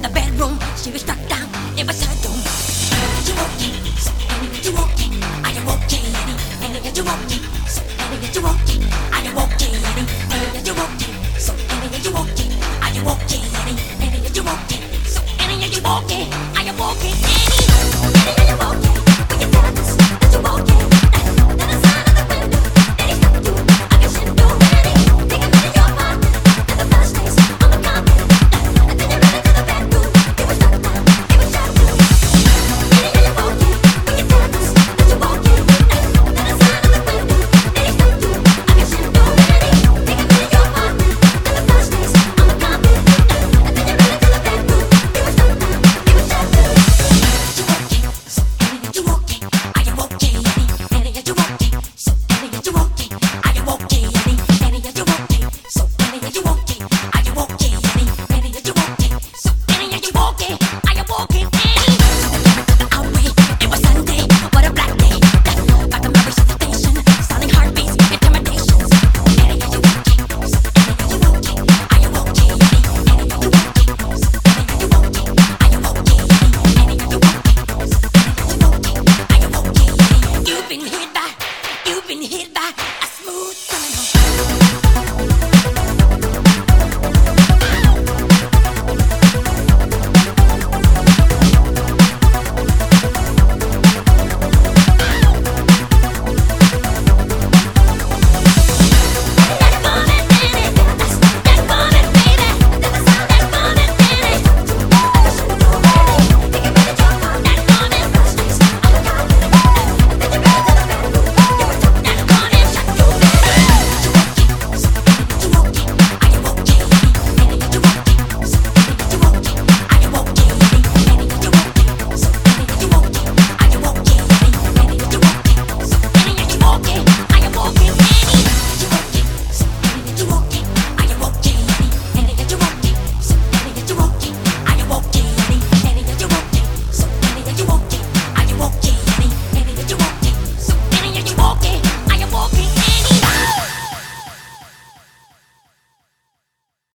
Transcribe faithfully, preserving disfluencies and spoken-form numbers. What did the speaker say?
the bedroom. She was struck down, it was her doom. You okay? So Annie, you okay? Are you okay, Annie? Annie, you okay? So Annie, you okay? Are you okay, Annie? Annie, you okay? So Annie, you okay? Are you okay, Annie? Annie, you okay? So Annie, you okay? Are you okay, Annie?